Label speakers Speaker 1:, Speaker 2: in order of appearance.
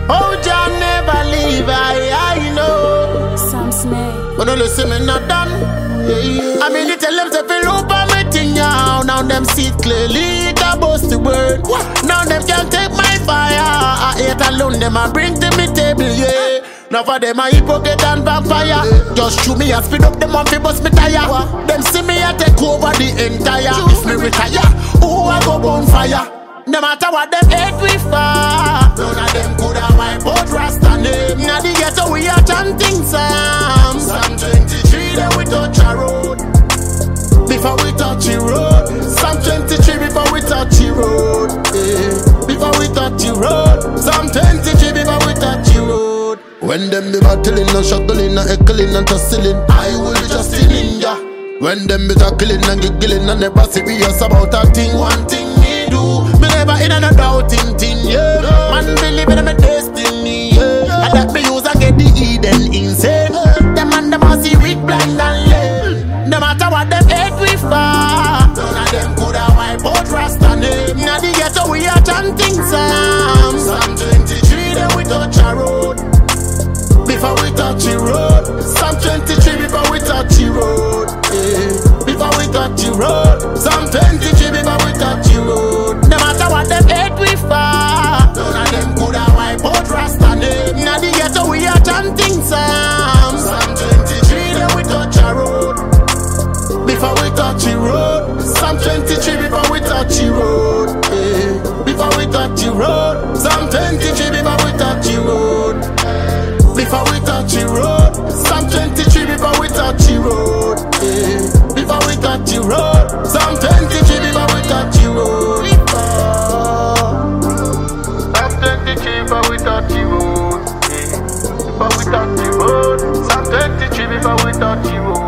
Speaker 1: Oh, John never leave, I know.
Speaker 2: Sam Snake.
Speaker 1: But no listen, me not done. I mean, you tell them to feel over me thing now. Now them see it clearly, that boast the word. Now them can't take my fire. I hate alone, them I bring to me table, yeah. Now for them I hypocrite and backfire. Just shoot me and speed up them and fi bust me tire. Them see me I take over the entire. If me retire, who I go bonfire. No matter what them hate we far, none of them coulda wipe out Rasta name. Now the ghetto we are chanting Psalm 23, then we touch a road. Before we touch the road, Psalm 23 before we touch the road. Before we touch the road, Psalm 23 before we touch the road. When them be battling and struggling and heckling and tussling, I will be just a ninja. When them be tackling and giggling and never serious about a thing, one thing me do, me never in a doubting thing, yeah. Man believe in my destiny, yeah. And that me use and get the Eden insane. Them and them a see weak, blind and lame. No matter what them hate we far, none of them coulda wipe out Rasta name. Now the ghetto we are chanting Psalm 23, then we touch a road. Before we touch the road, Psalm 23 before we touch the road, before we touch the road, Psalm 23 before we touch the road. No matter what them hate we far, none of them coulda wipe out Rasta name. Now the ghetto we are chanting Psalm 23, then we touch a road. Before we touch the road, Psalm 23 before we touch the road, before we touch the road, Psalm 23 before we touch the road. Before we touch the road, Psalm 23 before we touch the road, before we touch the road, Psalm 23 before we touch the road. Psalm 23 before we touch the road, before we touch the road, Psalm 23 before we touch the road.